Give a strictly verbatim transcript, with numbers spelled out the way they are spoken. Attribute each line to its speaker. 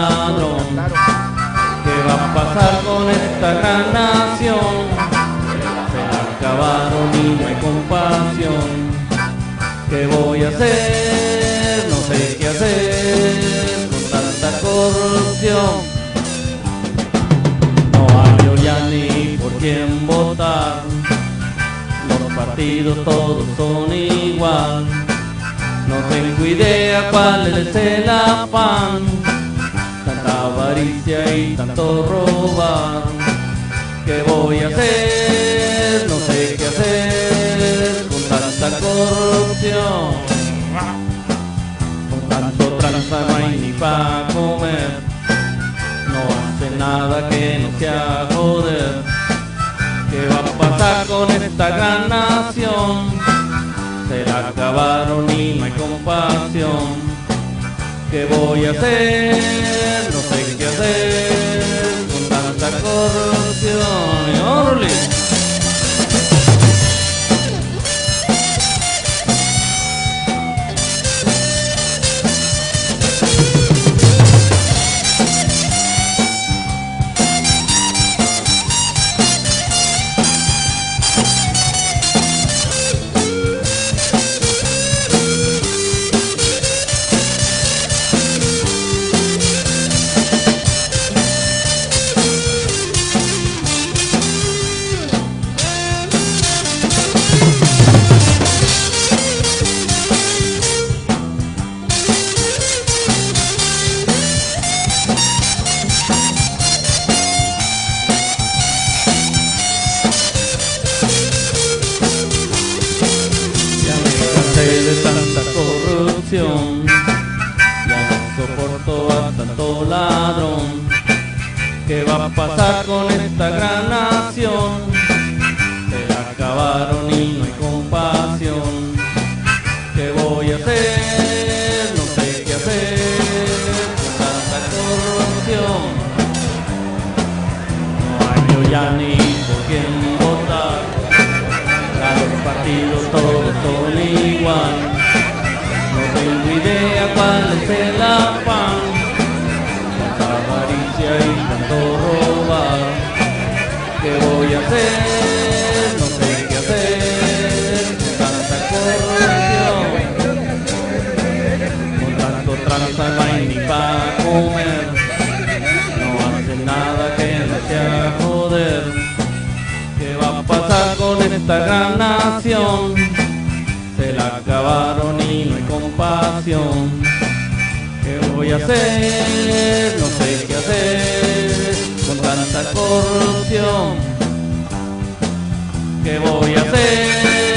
Speaker 1: ladrón. ¿Qué va a pasar con esta gran nación? Se la acabaron y no hay compasión. ¿Qué voy a hacer? No sé qué hacer con tanta corrupción. No hay ya ni por quién votar. Los partidos todos son igual. No tengo idea cuál es el afán. Tanta avaricia y tanto robar. ¿Qué voy a hacer? No sé qué hacer con tanta corrupción. Con tanto tranza no hay ni pa' comer. No hace nada que no sea joder. ¿Qué va a pasar con esta gran nación? Se la acabaron y no hay compasión. ¿Qué voy a hacer? No sé qué hacer con tanta corrupción. ¡Órale! De tanta corrupción, ya no soporto a tanto ladrón. ¿Qué va a pasar con esta gran nación? Se la acabaron y no hay compasión. ¿Qué voy a hacer? No sé qué hacer con tanta corrupción. No hay ya ni por quién votar. Los partidos todos son igual. No tengo idea cuál es el afán. Tanta avaricia y tanto robar. ¿Qué voy a hacer? No sé qué hacer con tanta corrupción. Con tanto tranza no hay ni pa' comer. No hacen nada que no sea joder. ¿Qué va a pasar con esta gran nación? Se la acabaron y no hay compasión. ¿Qué voy a hacer? No sé qué hacer con tanta corrupción. ¿Qué voy a hacer?